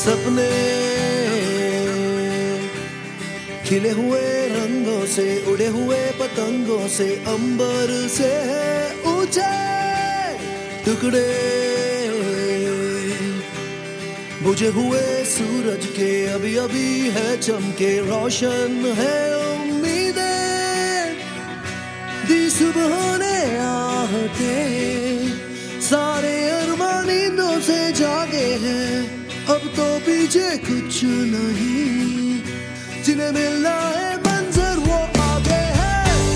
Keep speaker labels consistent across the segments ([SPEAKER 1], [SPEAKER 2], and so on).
[SPEAKER 1] सपने खिले हुए रंगों से, उड़े हुए पतंगों से, अंबर से है ऊंचे टुकड़े, बुझे हुए सूरज के अभी अभी है चमके, रोशन है उम्मीदें दी सुबह ने आहटे, सारे अरमां नींदों से जागे हैं, अब तो पीछे कुछ नहीं, जिन्हें मिलना है मंजर वो आगे है।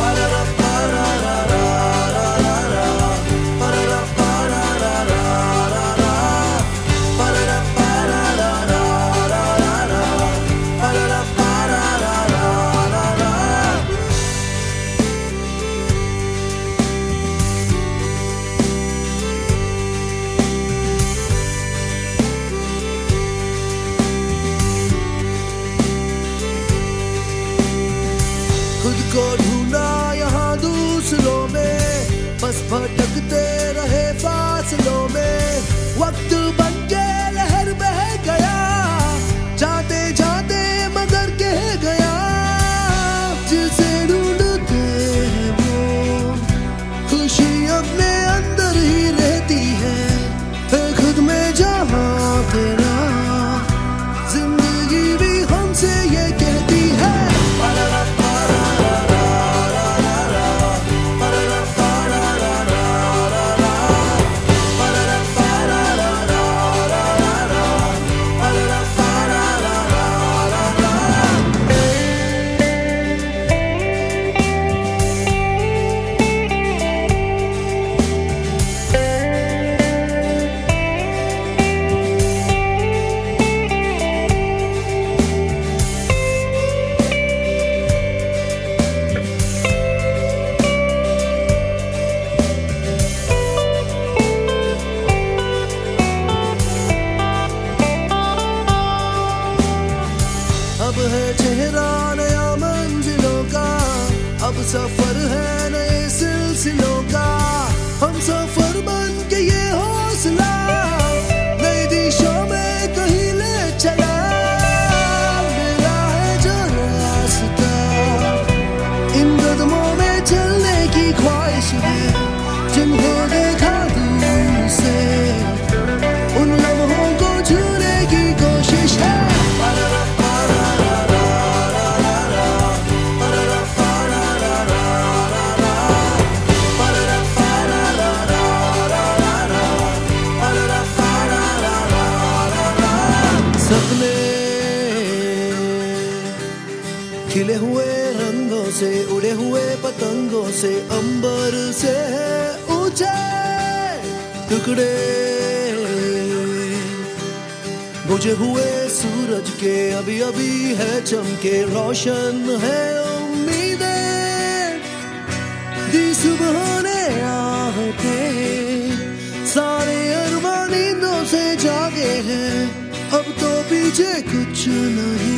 [SPEAKER 1] खुद को ढूंढा यहाँ दूसरों में, बस भटकते रहे फासलों में, वक्त बन के लहर बह गया, जाते जाते मगर कह गया, जिसे ढूंढते हैं वो खुशी अपने अंदर ही रहती है, खुद में जहाँ तेरा जिंदगी भी हमसे ये कहती है। अब है चेहरा नया मंजिलों का, अब सफर है नए सिलसिलों का, हम सफर बन के ये हौसला नई दिशा में कहीं ले चला, मिला है जो रास्ता इन कदमों में चलने की ख्वाहिश है, जिन्हें देखा दूर से उन लम्हों को छूने की कोशिश है। सपने खिले हुए रंगों से, उड़े हुए पतंगों से, अंबर से है ऊंचे टुकड़े, बुझे हुए सूरज के अभी अभी है चमके, रोशन है उम्मीदें दी सुबह ने आहटे, सारे अरमां नींदों से जागे हैं, अब तो पीछे कुछ नहीं।